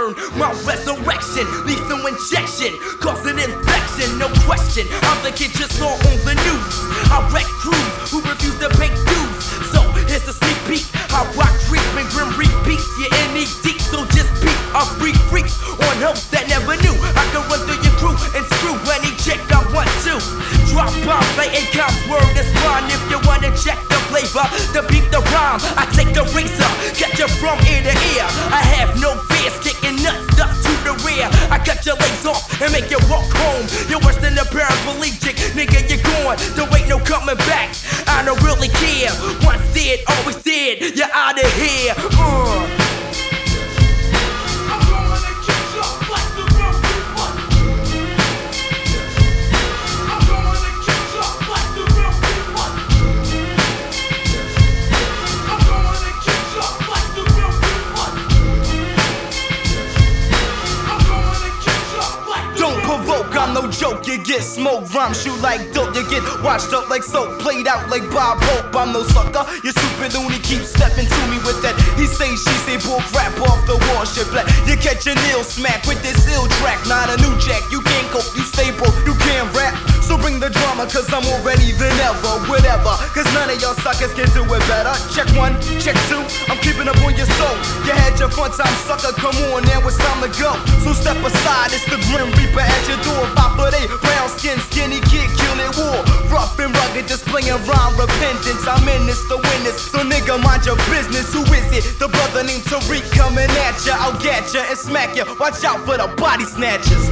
earn my resurrection. Lethal injection, causing infection, no question. I'm the kid you saw on the news. I wreck crews who refuse to pay dues. So here's a sneak peek, how I creep and grim repeat. You're in knee deep, so just peep. I freak freaks on hopes that never knew I could run through your crew and screw any chick I want to. Drop bombs, like a cop's word is fine. If you wanna check the flavor, to beat the rhyme, I take the razor, catch you from ear to ear. I have no fears, kicking nuts up to the rear. I cut your legs off and make you walk home. You're worse than a paraplegic, nigga, you're gone. There ain't no coming back, I don't really care. Once did, always did, you're out of here. I'm no joke, you get smoked, rhyme shoot like dope. You get washed up like soap, played out like Bob Hope. I'm no sucker, you stupid loony, keep stepping to me with that he say, she say, bull crap off the wall shit black. You catch your nail smack with this ill track, not a new jack. You can't cope, you stay broke, you can't rap. So bring the drama, cause I'm more ready than ever, whatever. Cause none of y'all suckers can do it better. Check one, check two, I'm keeping up on your soul. You had your fun time, sucker, come on, now it's time to go. So step aside, it's the Grim Reaper at your door. 5'8", brown skin, skinny kid, kill it war. Rough and rugged, displaying rhyme repentance. I'm in this to win this, so nigga mind your business. Who is it? The brother named Tariq coming at ya. I'll get ya and smack ya. Watch out for the body snatchers.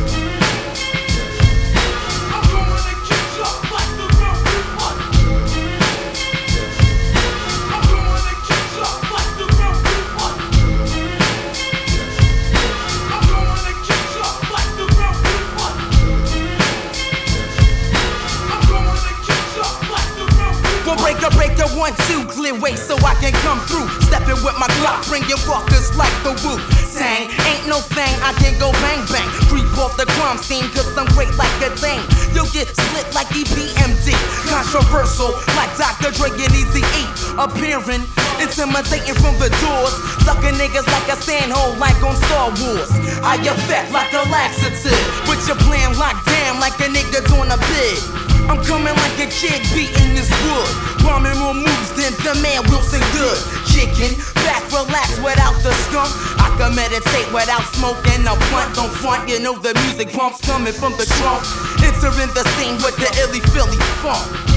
Break the 1-2, clear way so I can come through. Stepping with my Glock, bringing rockers like the Wu-Tang. Ain't no thing, I can go bang bang. Creep off the crime scene, cause I'm great like a thing. You'll get split like EPMD. Controversial like Dr. Dre and Eazy-E. Appearing, intimidating from the doors. Sucking niggas like a sandhole like on Star Wars. I affect like a laxative. With your plan locked down like a nigga doing a bid. I'm coming like a kid beating this wood. Rhyming more moves than the man Wilson Good. Kicking back, relax without the skunk. I can meditate without smoking a blunt. Don't front, you know the music pumps coming from the trunk. Entering the scene with the illy Philly funk.